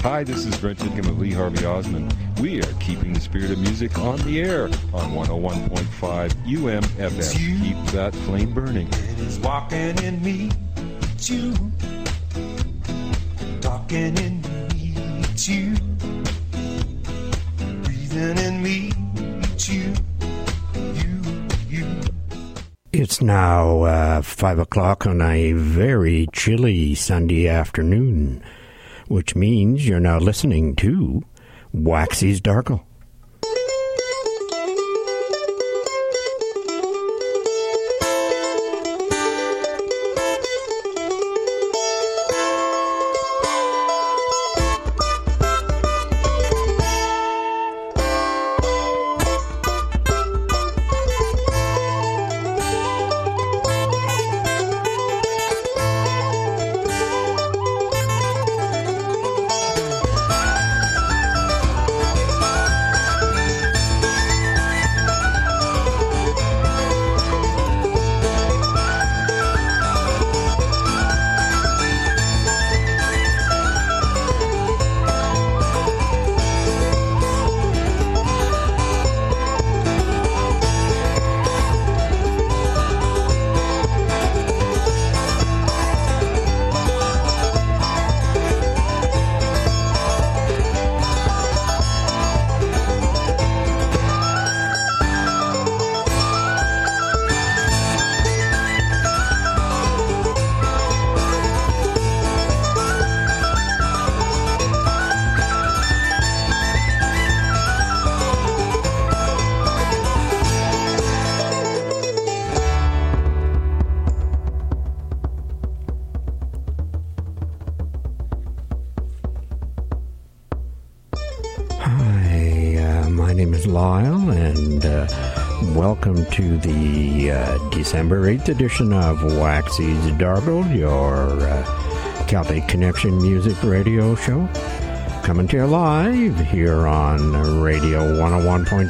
Hi, this is Brent Tidcombe of Lee Harvey Osmond. We are keeping the spirit of music on the air on 101.5 UMFM. Keep that flame burning. It is walking in me, it's you. Talking in me, it's you. Breathing in me, it's you. It's now 5 o'clock on a very chilly Sunday afternoon, which means you're now listening to Waxy's Dargle. Lyle, and welcome to the December 8th edition of Waxy's Dargle, your Celtic Connection music radio show, coming to you live here on Radio 101.5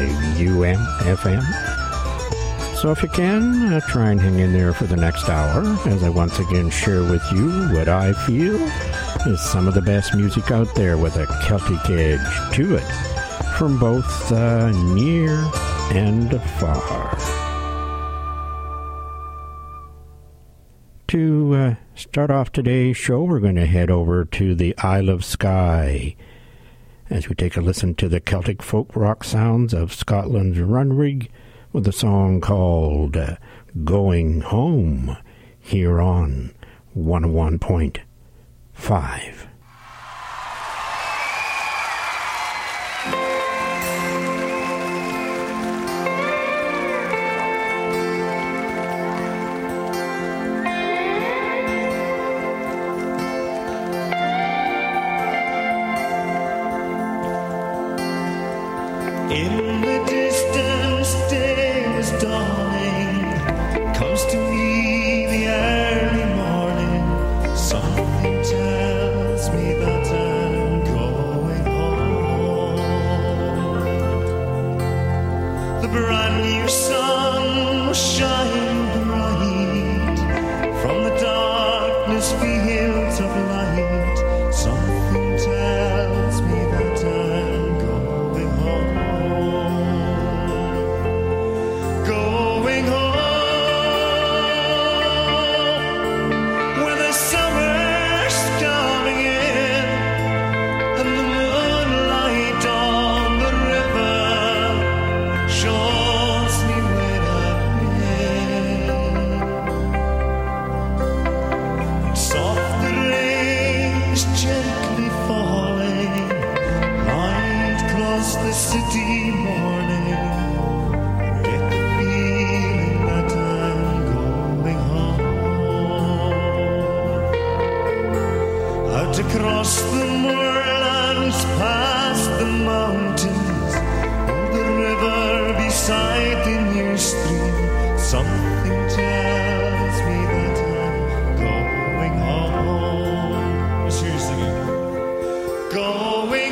UMFM. So if you can, try and hang in there for the next hour as I once again share with you what I feel is some of the best music out there with a Celtic edge to it, from both near and far. To start off today's show, we're going to head over to the Isle of Skye as we take a listen to the Celtic folk rock sounds of Scotland's Runrig with a song called Going Home here on 101.5. In the distance, day was dawning. Comes to me the early morning. Something tells me that I'm going home. The brand new sun was shining bright from the darkness fields of light. Something tells me that I'm going home. Going home, where the summer's coming in, and the moonlight on the river shows me where I've been. And soft rains gently falling right across the city morning. Across the moorlands, past the mountains, the river beside the new stream. Something tells me that I'm going home. Let's hear you singing. Going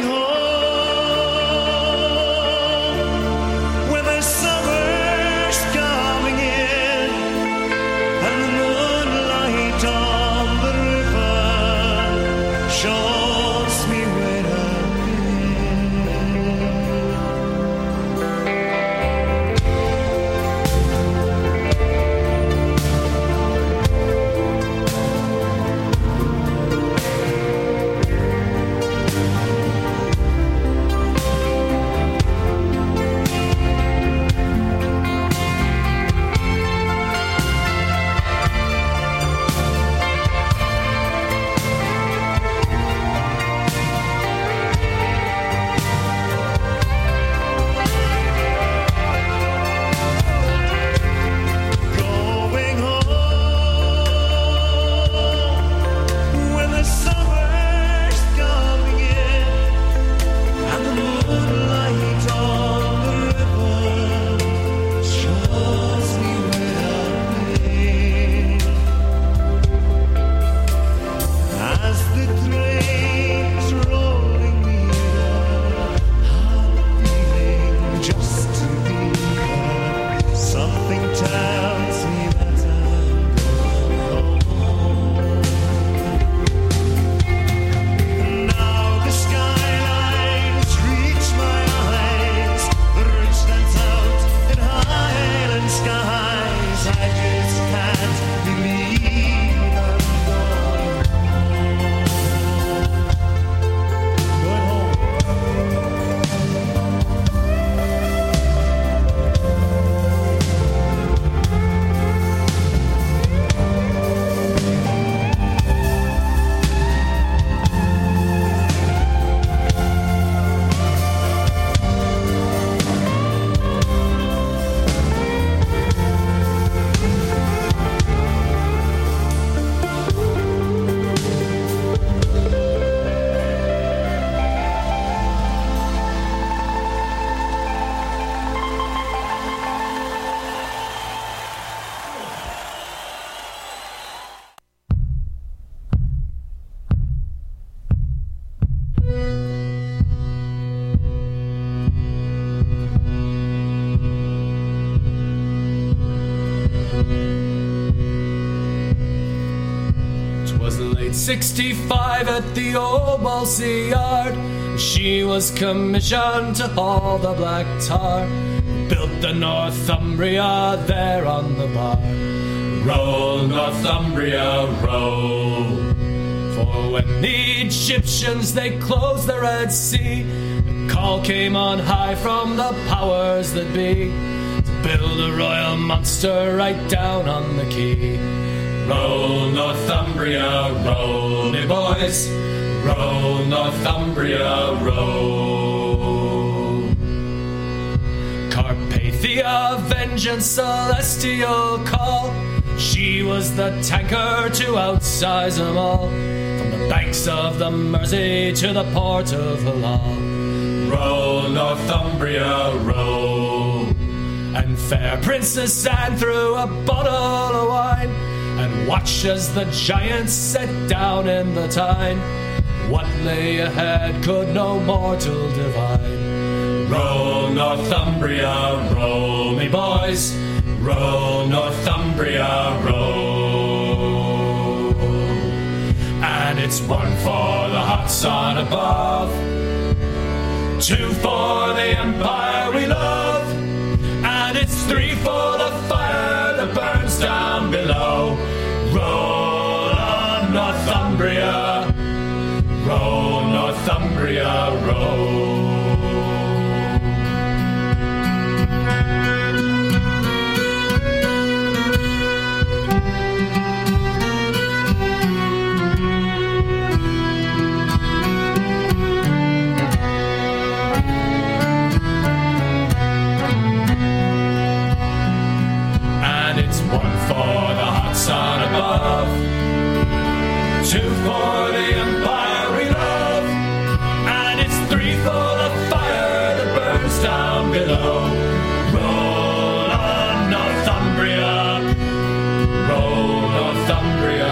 home, where the summer's coming in, and the moonlight on the river shows me 1865 at the old Balsey Yard, she was commissioned to haul the black tar. Built the Northumbria there on the bar. Roll, Northumbria, roll. For when the Egyptians they closed the Red Sea, the call came on high from the powers that be to build a royal monster right down on the quay. Roll, Northumbria, roll, me boys. Roll, Northumbria, roll. Carpathia, vengeance, celestial call. She was the tanker to outsize them all. From the banks of the Mersey to the port of Halal. Roll, Northumbria, roll. And fair Princess Anne threw a bottle of wine and watched as the giants set down in the Tyne. What lay ahead could no mortal divine. Roll, Northumbria, roll, me boys. Roll, Northumbria, roll. And it's one for the hot sun above, two for the empire we love, and it's three for the fire that burns down below. Roll on, Northumbria. Roll, Northumbria, roll. And it's one for the hot sun above, two for the empire down below. Roll on, Northumbria. Roll, Northumbria,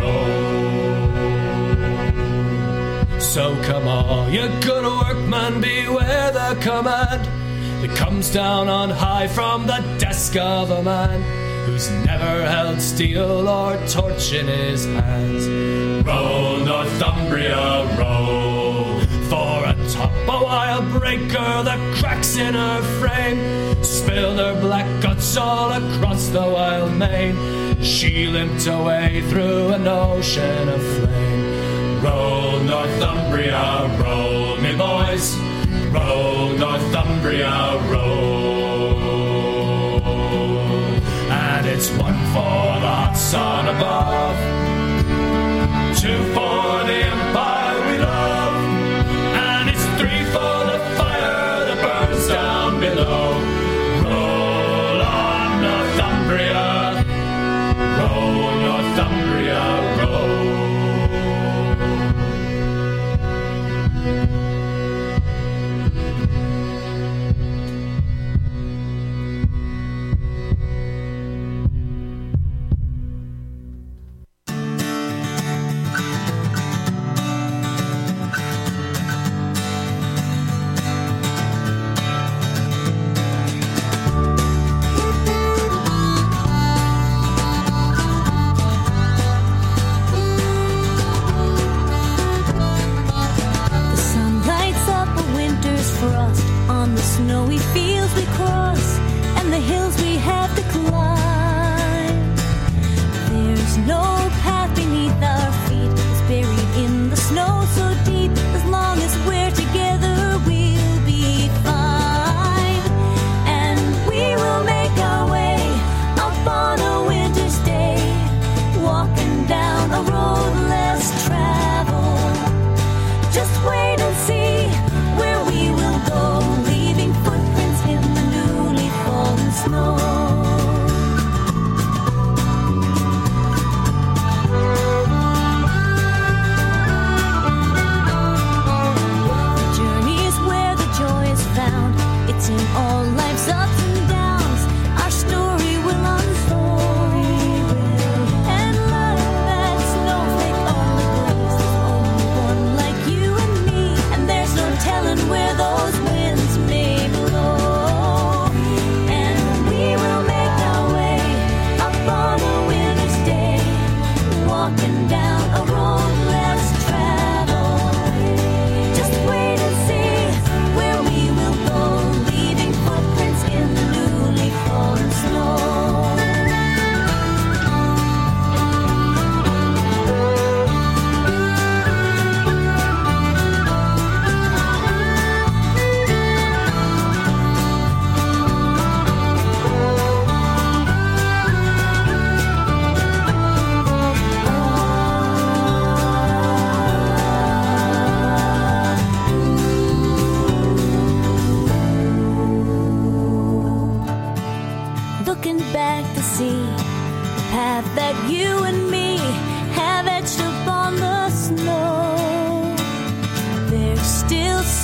roll. So come all you good workmen, beware the command that comes down on high from the desk of a man who's never held steel or torch in his hands. Roll, Northumbria, roll. For atop a wild breaker that cracks in her frame, spilled her black guts all across the wild main. She limped away through an ocean of flame. Roll, Northumbria, roll, me boys. Roll, Northumbria, roll. And it's one for the hot sun above, two for the empire we love, three for the fire that burns down below. Roll on, Northumbria. Roll, Northumbria, roll.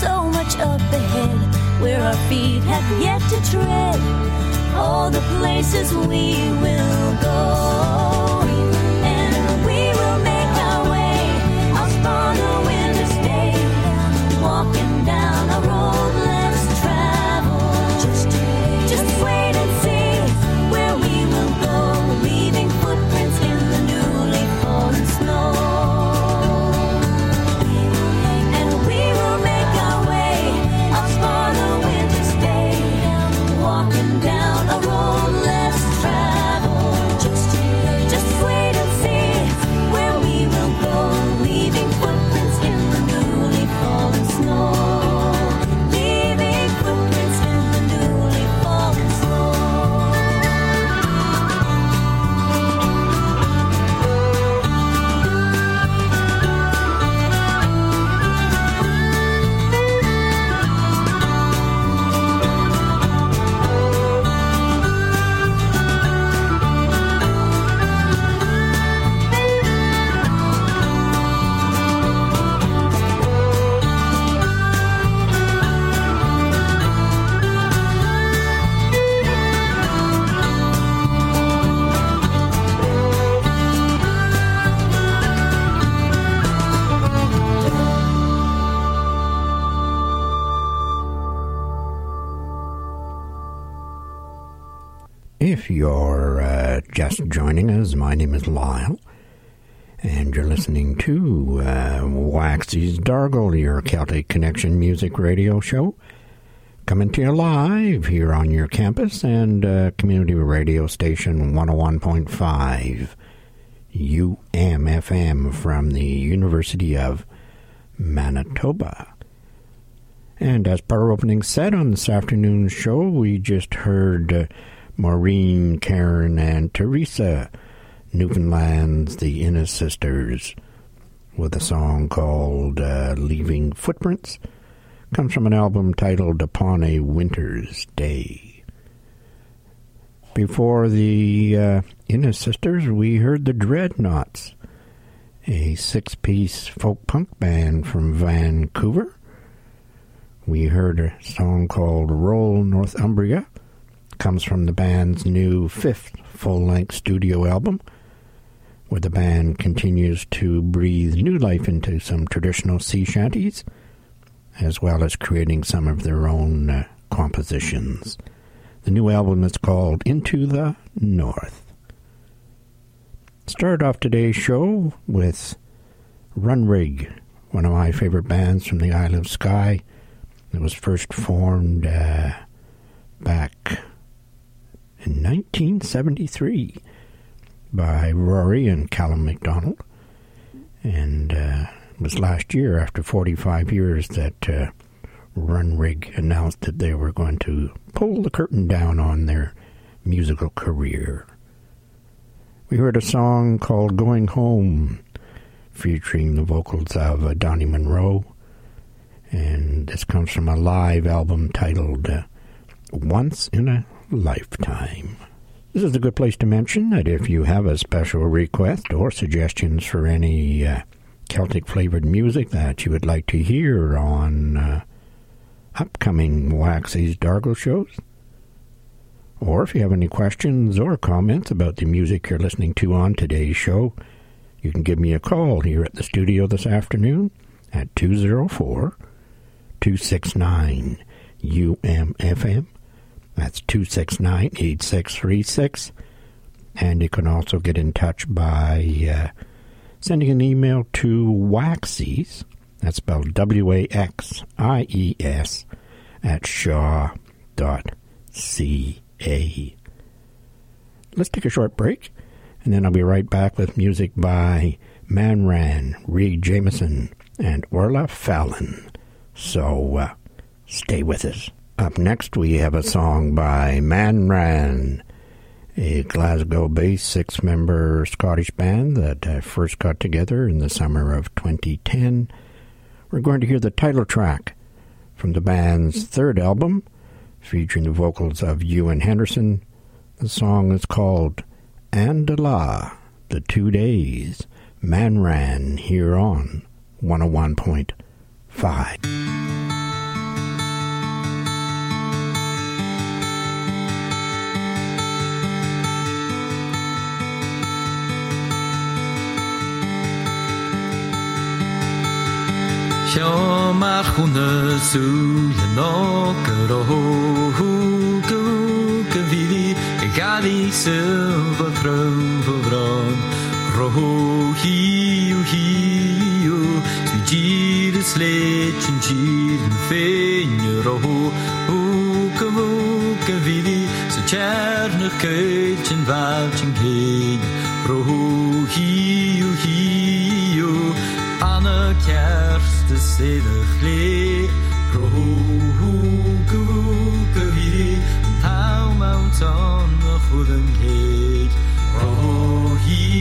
so much up ahead where our feet have yet to tread. Oh, the places we will go, and we will make our way out on the winter's day, walking down a road less traveled. Just wait and see where we will go, leaving footprints in the newly fallen snow. And we will make our way up on a winter's day, walking down a road less traveled. Just wait and see where we will go, leaving footprints in the newly fallen snow. Leaving footprints in the newly fallen snow. If you're just joining us, my name is Lyle, and you're listening to Waxy's Dargle, your Celtic Connection music radio show, coming to you live here on your campus and community radio station 101.5 UMFM from the University of Manitoba. And as per our opening set on this afternoon's show, we just heard Maureen, Karen, and Teresa, Newfoundland's The Innes Sisters, with a song called Leaving Footprints. Comes from an album titled Upon a Winter's Day. Before the Innes Sisters, we heard the Dreadnoughts, a six-piece folk punk band from Vancouver. We heard a song called Roll Northumbria. Comes from the band's new fifth full-length studio album, where the band continues to breathe new life into some traditional sea shanties, as well as creating some of their own compositions. The new album is called Into the North. Started off today's show with Runrig, one of my favorite bands from the Isle of Skye. It was first formed back in 1973 by Rory and Callum MacDonald, and it was last year, after 45 years, that Runrig announced that they were going to pull the curtain down on their musical career. We heard a song called Going Home, featuring the vocals of Donnie Monroe, and this comes from a live album titled Once in a Lifetime. This is a good place to mention that if you have a special request or suggestions for any Celtic-flavored music that you would like to hear on upcoming Waxy's Dargle shows, or if you have any questions or comments about the music you're listening to on today's show, you can give me a call here at the studio this afternoon at 204-269-UMFM. That's 269-8636. And you can also get in touch by sending an email to Waxy's, that's spelled WAXIES, at shaw.ca. Let's take a short break, and then I'll be right back with music by Man Ran, Reed Jameson, and Orla Fallon. So stay with us. Up next, we have a song by Man Ran, a Glasgow-based six-member Scottish band that first got together in the summer of 2010. We're going to hear the title track from the band's third album, featuring the vocals of Ewan Henderson. The song is called Andala, the 2 days. Man Ran here on 101.5. Machuna Sula no Kavili Gali Silver Throne Vron Roho Hiu Sujid Sledge and Cheat and Fein Roho Kavili Suchern Cage and Valching Cage Roho Hiu Anna Kerste Selig Lee Roho Kavili How Mount on the Wooden Cage Roho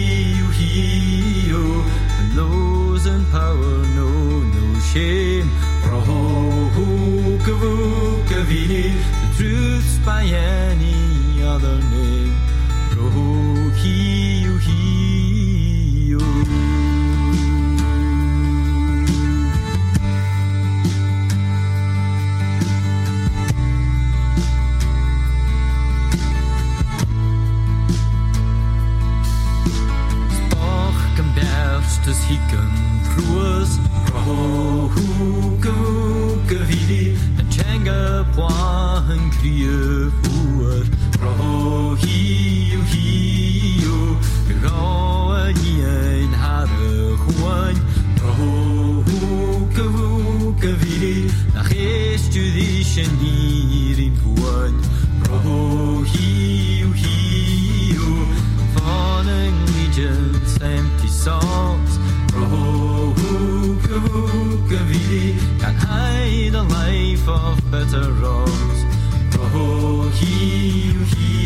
Hiu The nose and power no shame Roho Kavili The truth's by any other name Roho Hiu das Hicken Ruas Roho Kavili and Changa Puan Kriya Fuar Roho Hiu Gawa Yen Hare Juan Roho Kavili nach Estudischen Nirin Puan Roho Hiu Falling legions empty songs Roho Kavili can hide a life of better wrongs Roho Hiu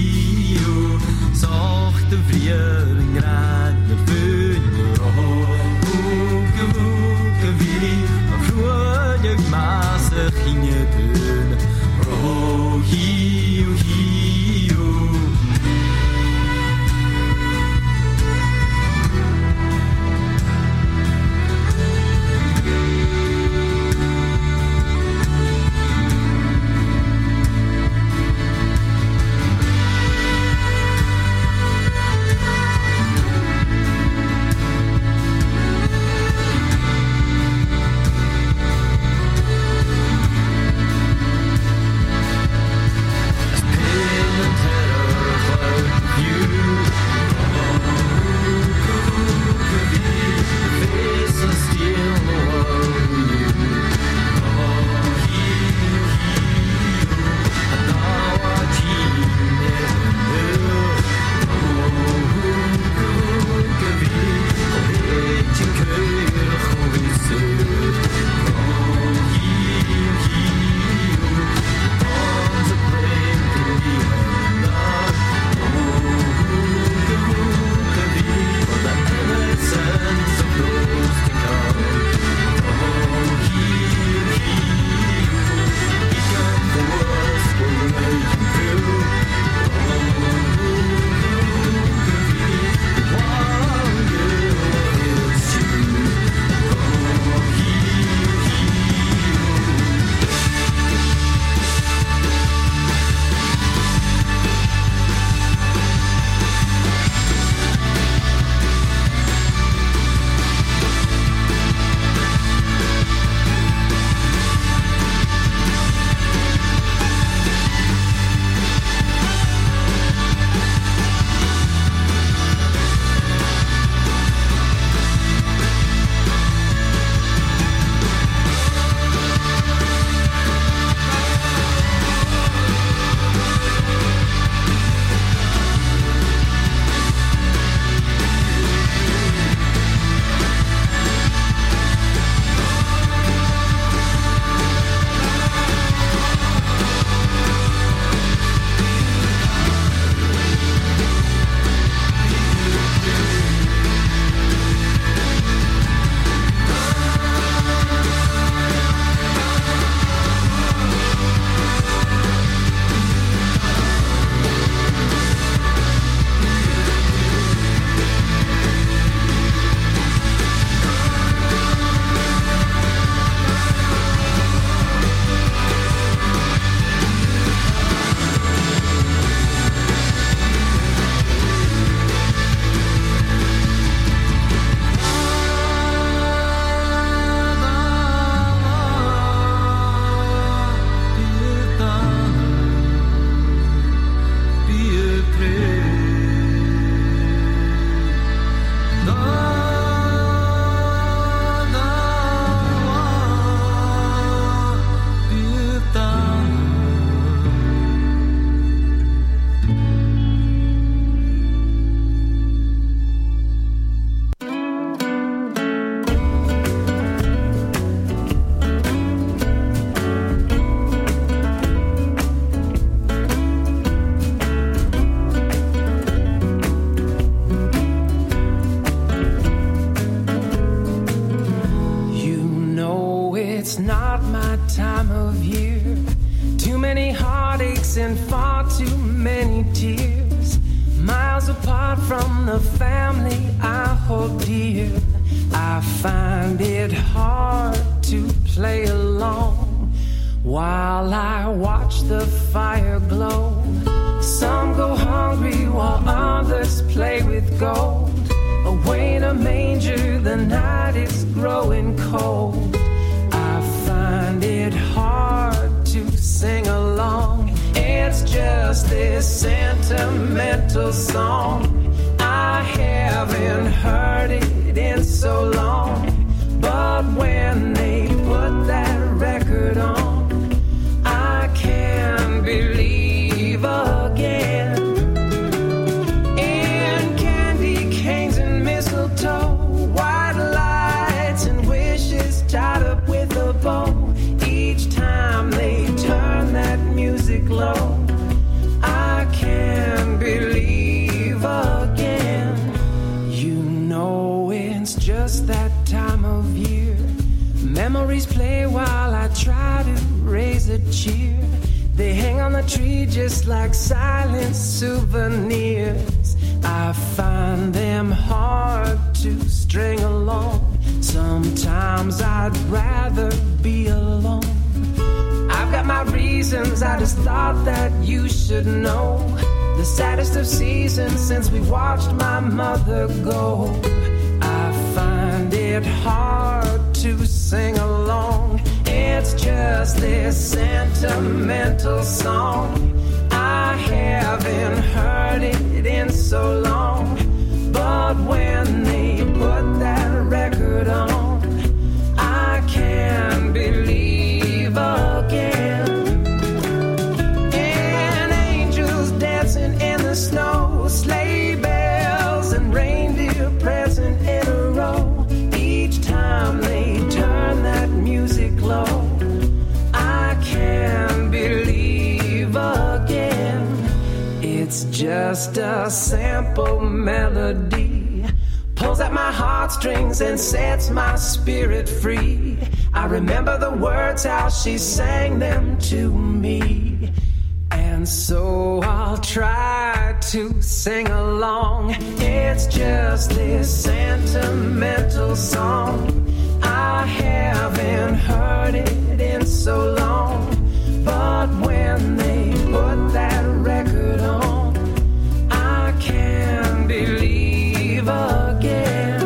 Soft the vrier and gran your food Roho Kavili a fruag masse hinje dun Roho Hiu Terror it's not my time of year. Too many heartaches and far too many tears. Miles apart from the family I hold dear. I find it hard to play along while I watch the fire glow. Some go hungry while others play with gold. Away in a manger, the night is growing cold. I find it hard to sing along. It's just this sentimental song. I haven't heard it in so long. But when they put that record on, I can't believe again. And candy canes and mistletoe, white lights and wishes tied up with a bow. Each time they turn that music low, I can't believe again. You know it's just that time of year. Memories play while I try to raise a cheer. They hang on the tree just like silent souvenirs. I find them hard to string along. Sometimes I'd rather be alone. I've got my reasons, I just thought that you should know. The saddest of seasons since we watched my mother go. I find it hard to sing along. It's just this sentimental song. I haven't heard it in so long. But when they put that record on, I can't believe again. And angels dancing in the snow, sleigh bells and reindeer present in a row. Each time they turn that music low, I can't believe again. It's just a simple melody, pulls at my heartstrings and sets my spirit free. I remember the words, how she sang them to me. And so I'll try to sing along. It's just this sentimental song. I haven't heard it in so long. But when they put that record on, I can't believe again.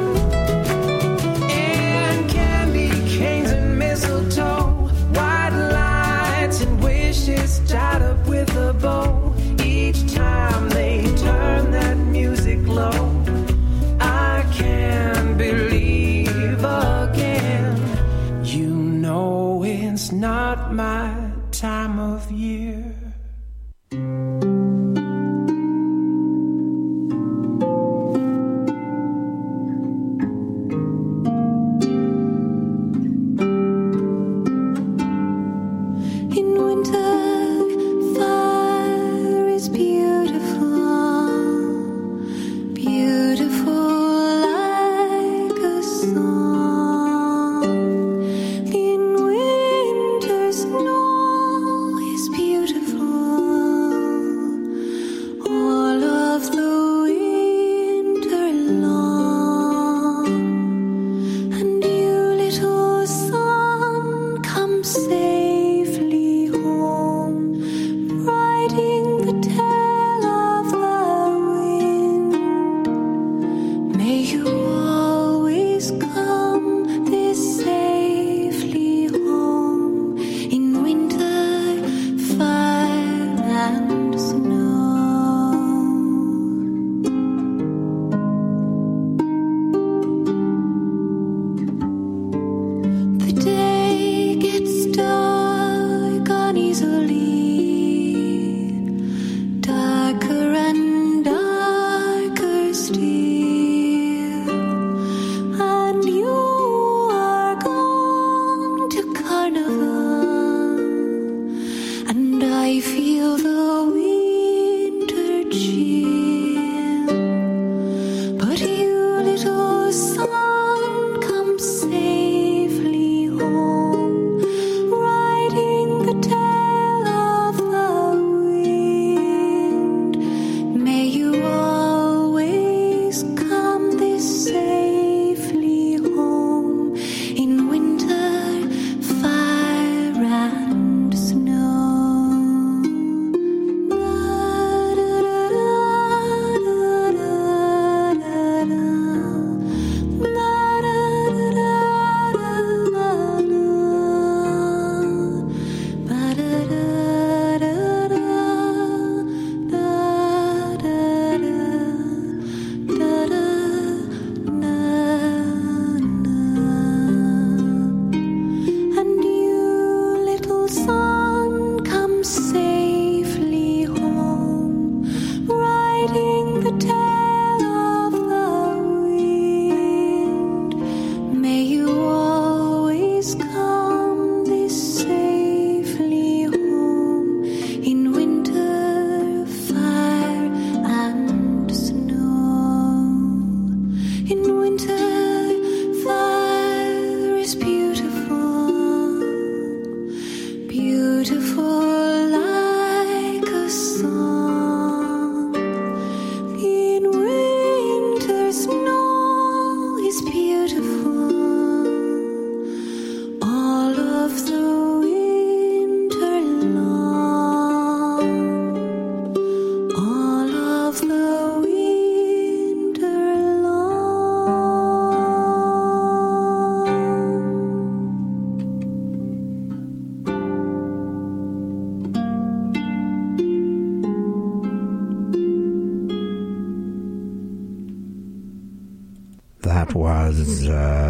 And candy canes and mistletoe, white lights and wishes tied up with a bow. Each time they turn that music low, I can't believe again. You know it's not my time of year. Snow is beautiful. beautiful like a song. In winter snow is beautiful. All of the winter long. All of the winter That was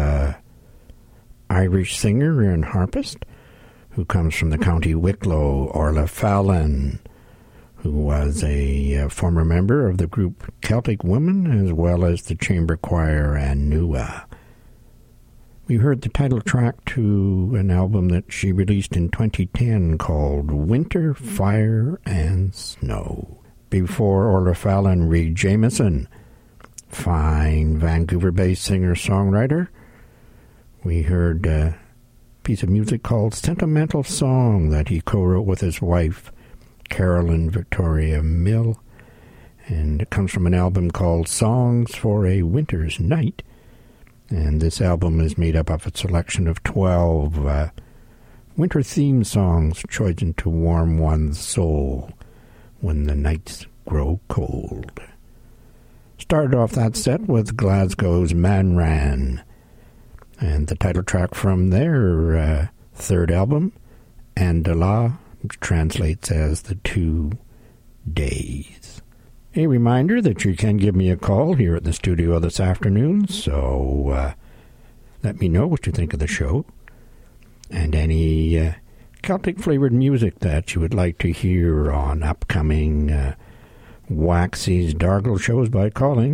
Irish singer and harpist who comes from the County Wicklow, Orla Fallon, who was a former member of the group Celtic Women as well as the chamber choir Anua. We heard the title track to an album that she released in 2010 called Winter, Fire and Snow. Before Orla Fallon, Reid Jameson, fine Vancouver-based singer-songwriter. We heard a piece of music called Sentimental Song that he co-wrote with his wife, Carolyn Victoria Mill. And it comes from an album called Songs for a Winter's Night. And this album is made up of a selection of 12 winter theme songs chosen to warm one's soul when the nights grow cold. Started off that set with Glasgow's Man Ran, and the title track from their third album, Andala, which translates as The 2 Days. A reminder that you can give me a call here at the studio this afternoon, so let me know what you think of the show, and any Celtic-flavored music that you would like to hear on upcoming Waxy's Dargle shows by calling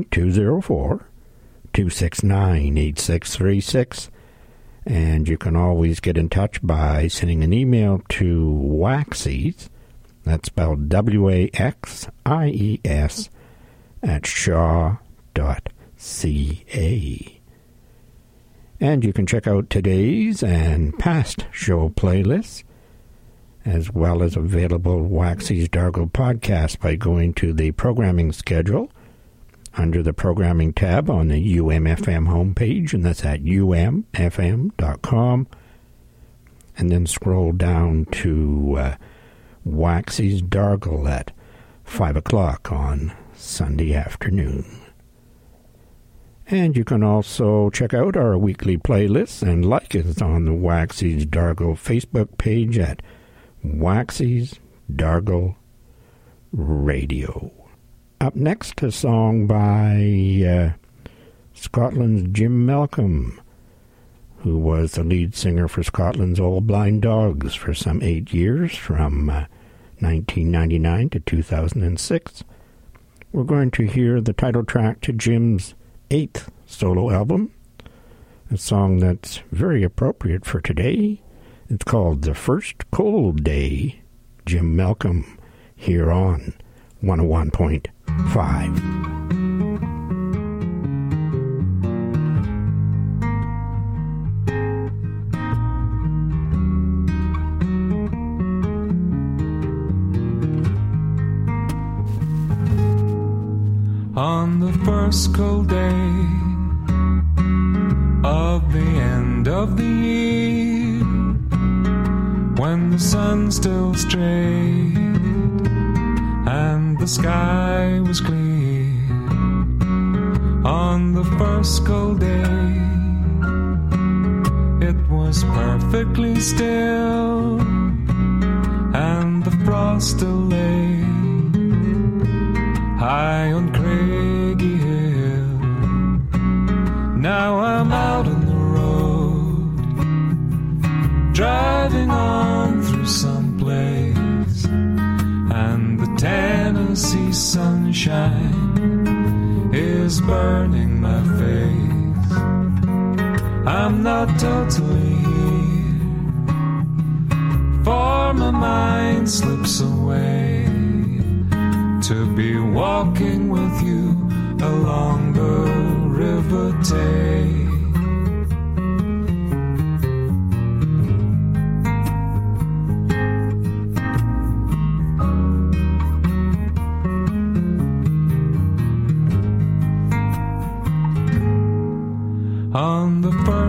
204-269-8636. And you can always get in touch by sending an email to Waxy's, that's spelled Waxies, at shaw.ca. And you can check out today's and past show playlists, as well as available Waxy's Dargle podcast by going to the programming schedule under the programming tab on the UMFM homepage, and that's at umfm.com, and then scroll down to Waxy's Dargle at 5 o'clock on Sunday afternoon. And you can also check out our weekly playlists and like us on the Waxy's Dargle Facebook page at Waxy's Dargle Radio. Up next, a song by Scotland's Jim Malcolm, who was the lead singer for Scotland's Old Blind Dogs for some 8 years, from 1999 to 2006. We're going to hear the title track to Jim's 8th solo album, a song that's very appropriate for today. It's called The First Cold Day. Jim Malcolm here on 101.5. On the first cold day of the end of the year, when the sun still strayed and the sky was clear, on the first cold day it was perfectly still and the frost still lay high on Craigie Hill. Now I'm out on the road, driving on through some place, and the Tennessee sunshine is burning my face. I'm not totally here, for my mind slips away to be walking with you along the River Tay.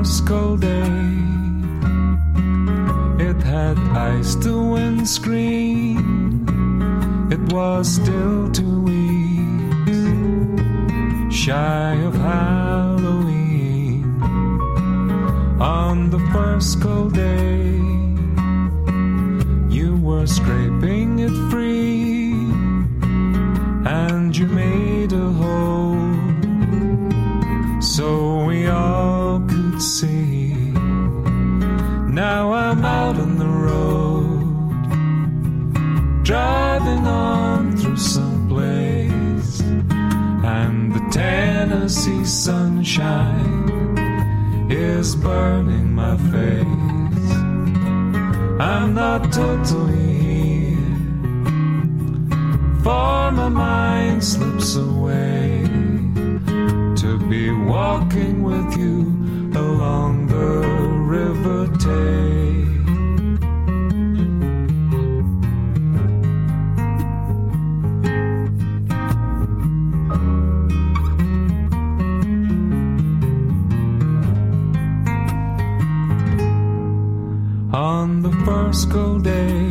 first cold day. It had iced the windscreen. It was still 2 weeks shy of Halloween. On the first cold day, you were scraping it free, and you made a hole so we all could see. Now I'm out on the road, driving on through some place, and the Tennessee sunshine is burning my face. I'm not totally here, for my mind slips away to be walking with you along the River Tay. On the first cold day,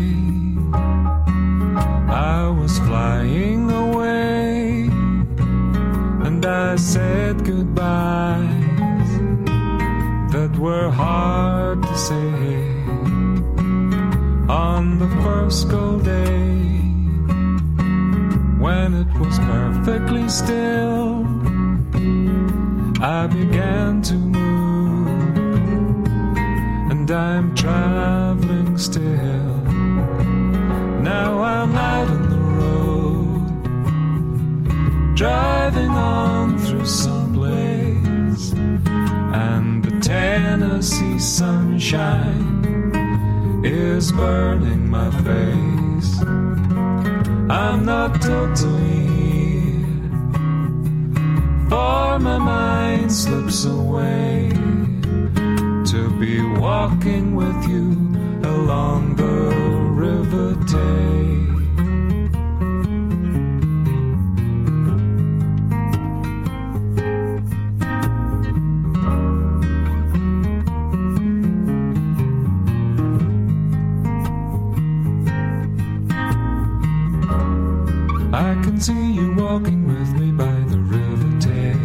I was flying away, and I said goodbyes that were hard to say. On the first cold day, when it was perfectly still, I began to move, and I'm traveling still. Now I'm out on the road, driving on through some place, and the Tennessee sunshine is burning my face. I'm not totally here, for my mind slips away to be walking with you along the River Tay. I can see you walking with me by the River Tay,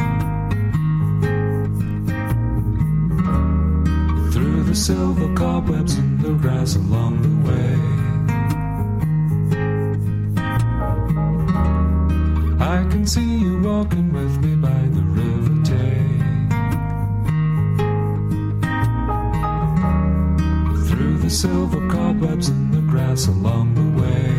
through the silver cobwebs and the grass along the way. I can see you walking with me by the River Tay, through the silver cobwebs and the grass along the way.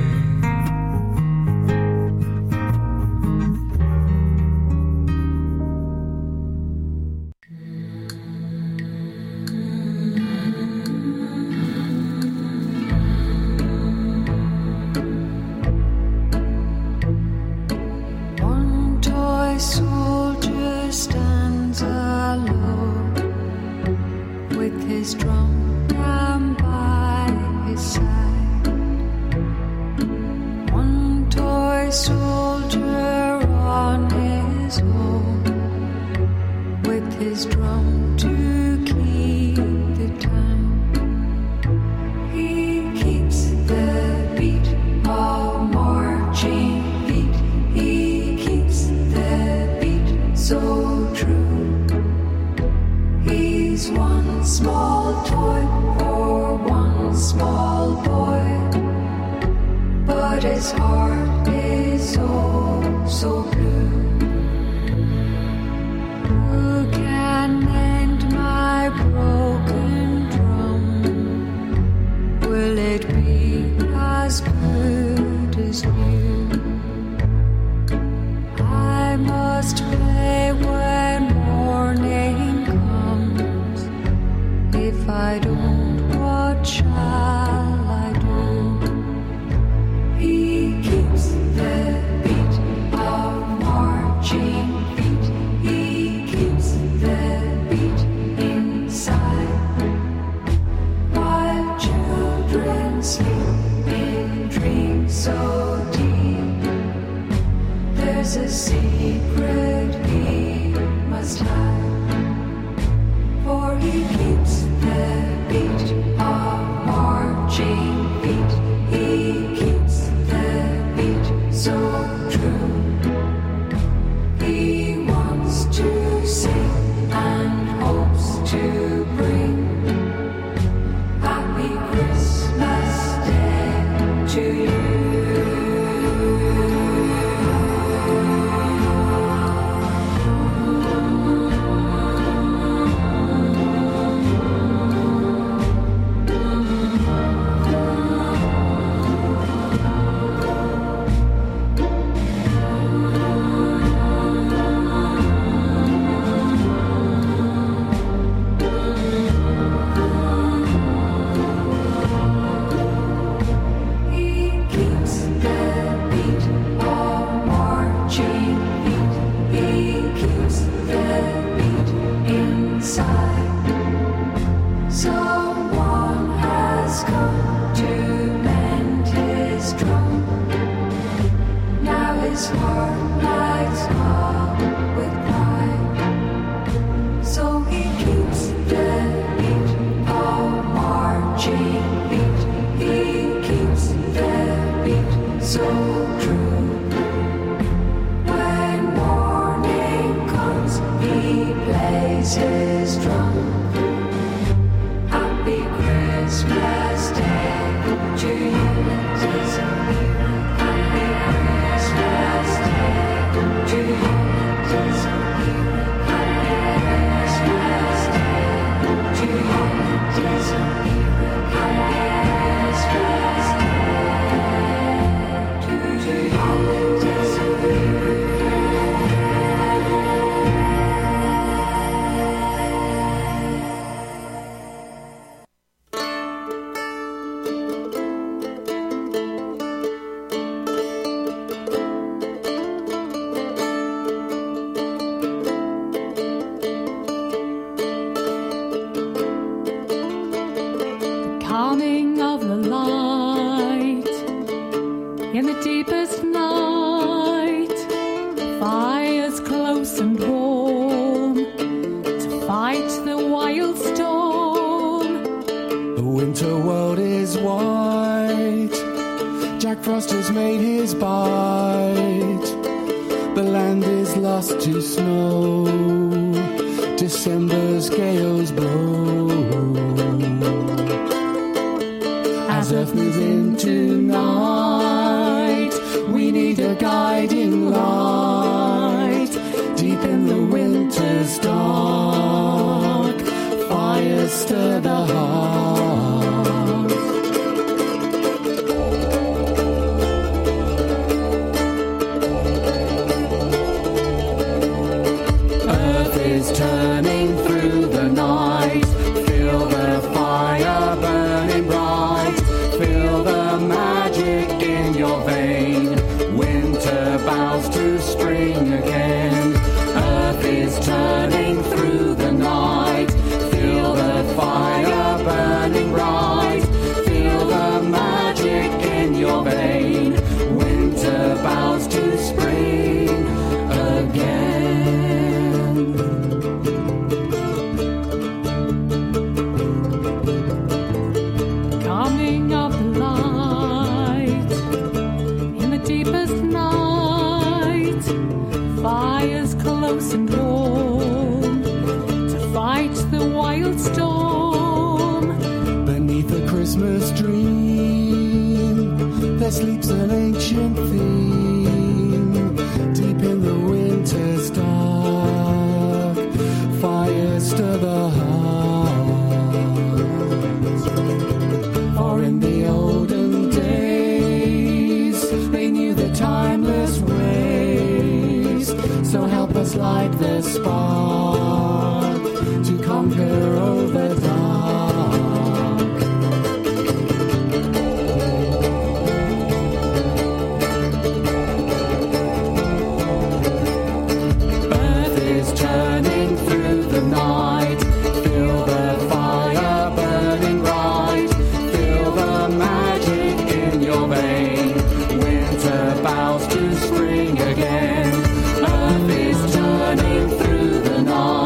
There's a secret he must hide, for Bows to spring again. Earth is turning through the night.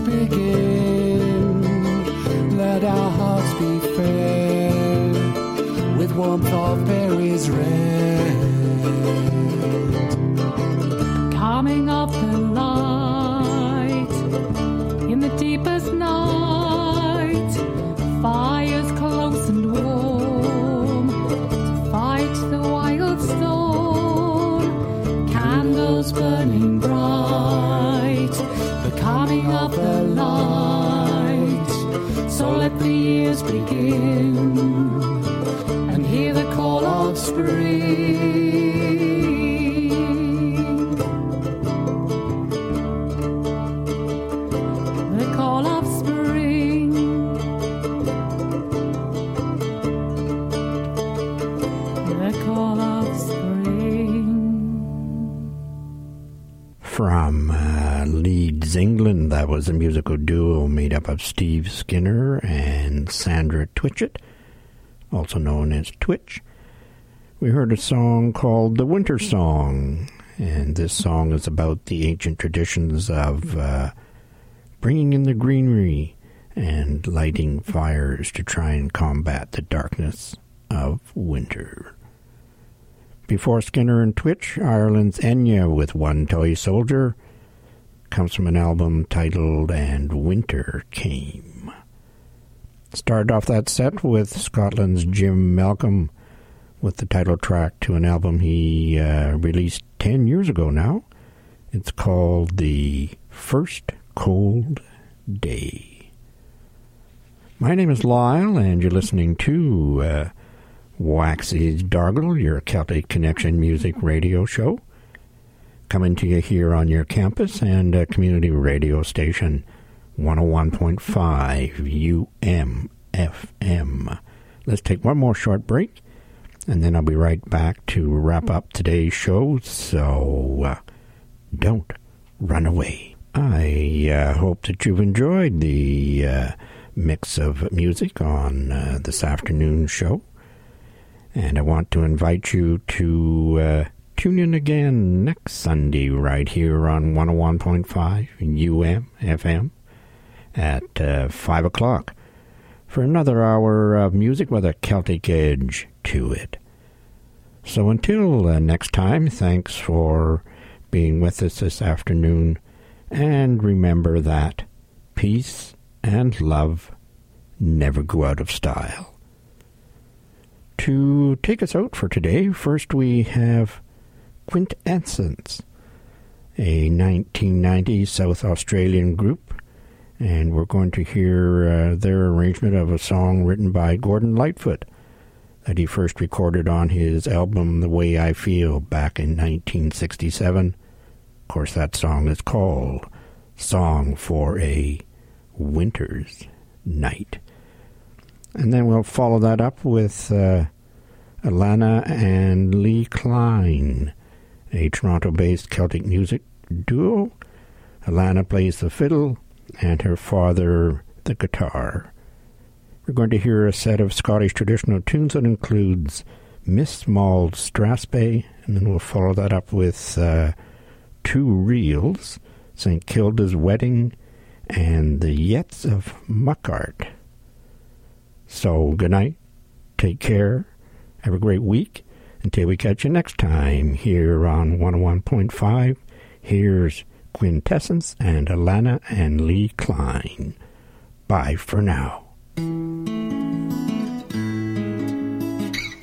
begin. Let our hearts be fed with warmth of berries red. Coming of the light in the deepest night, fires close and warm to fight the wild storm, candles burning bright, the coming of the light. So let the years begin and hear the call of spring. The call of spring. The call of spring. From Leeds, England, that was a musical duo made up of Steve Skinner and Sandra Twitchett, also known as Twitch. We heard a song called The Winter Song, and this song is about the ancient traditions of bringing in the greenery and lighting fires to try and combat the darkness of winter. Before Skinner and Twitch, Ireland's Enya with One Toy Soldier comes from an album titled And Winter Came. Started off that set with Scotland's Jim Malcolm with the title track to an album he released 10 years ago now. It's called The First Cold Day. My name is Lyle, and you're listening to Waxy's Dargle, your Celtic Connection music radio show, coming to you here on your campus and community radio station 101.5 UMFM. Let's take one more short break, and then I'll be right back to wrap up today's show, so don't run away. I hope that you've enjoyed the mix of music on this afternoon's show, and I want to invite you to tune in again next Sunday right here on 101.5 UMFM at 5 o'clock for another hour of music with a Celtic edge to it. So until next time, thanks for being with us this afternoon, and remember that peace and love never go out of style. To take us out for today, first we have Quintessence, a 1990 South Australian group, and we're going to hear their arrangement of a song written by Gordon Lightfoot that he first recorded on his album The Way I Feel back in 1967. Of course, that song is called Song for a Winter's Night. And then we'll follow that up with Alana and Lee Klein, a Toronto-based Celtic music duo. Alana plays the fiddle and her father the guitar. We're going to hear a set of Scottish traditional tunes that includes Miss Maud Strathspey, and then we'll follow that up with Two Reels, St. Kilda's Wedding, and the Yets of Muckart. So, good night, take care, have a great week, until we catch you next time here on 101.5. Here's Quintessence and Alana and Lee Klein. Bye for now.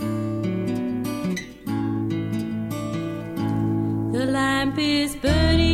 The lamp is burning